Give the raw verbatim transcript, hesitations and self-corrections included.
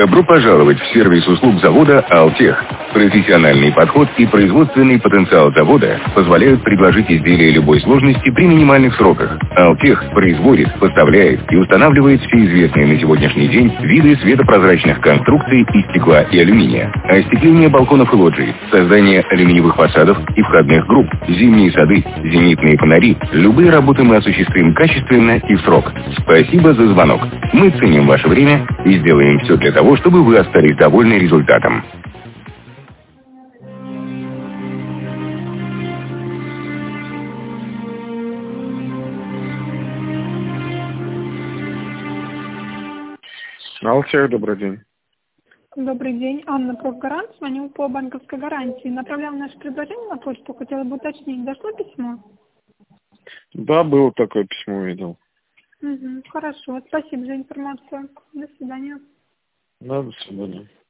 Добро пожаловать в сервис услуг завода «Алтех». Профессиональный подход и производственный потенциал завода позволяют предложить изделия любой сложности при минимальных сроках. «Алтех» производит, поставляет и устанавливает все известные на сегодняшний день виды светопрозрачных конструкций из стекла и алюминия. Остекление балконов и лоджий, создание алюминиевых фасадов и входных групп, зимние сады, зенитные фонари. Любые работы мы осуществим качественно и в срок. Спасибо за звонок. Мы ценим ваше время и сделаем все для того, чтобы вы остались довольны результатом. Алтех, добрый день. Добрый день. Анна Профгарант. Звоню по банковской гарантии. Направлял наше предложение на почту. Хотела бы уточнить, дошло письмо? Да, было такое письмо, видел. Угу, хорошо. Спасибо за информацию. До свидания. Да, до свидания.